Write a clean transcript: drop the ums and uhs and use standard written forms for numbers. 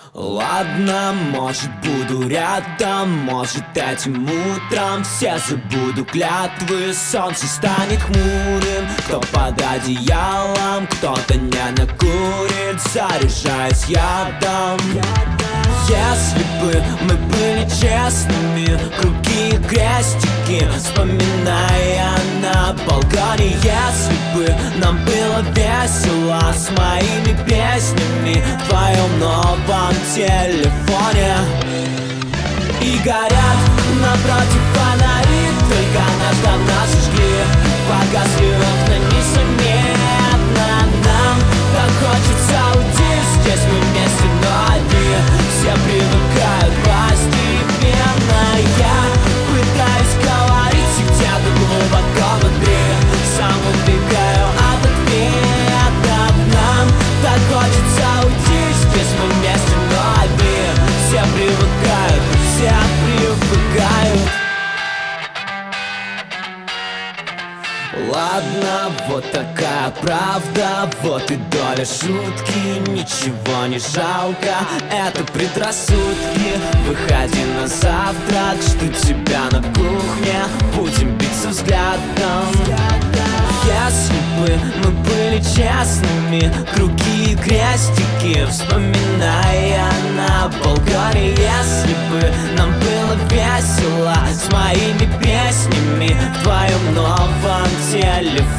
Ладно, может буду рядом, может этим утром все забуду клятвы. Солнце станет хмурым, кто под одеялом, кто-то не накурит, заряжаясь ядом. Если бы мы были честными, круги и крестики, вспоминая на балконе. Если бы нам было весело с моими песнями в твоем новом телефоне. И горят напротив фонари, только наш давно сожгли, погасли окна незаметно. Нам так хочется уйти, здесь мы вместе, но одни. Все привыкают постепенно. Я пытаюсь говорить где-то глубоко внутри, сам убегаю от ответов. Нам так хочется уйти, здесь мы вместе, но одни. Все привыкают, все привыкают. Ладно, вот такая правда, вот и доля шутки, ничего не жалко, это предрассудки. Выходи на завтрак, жду тебя на кухне, будем биться взглядом. Если бы мы были честными, круги и крестики, вспоминая на балконе. Если бы нам было весело с моими песнями в твоем новом телефоне.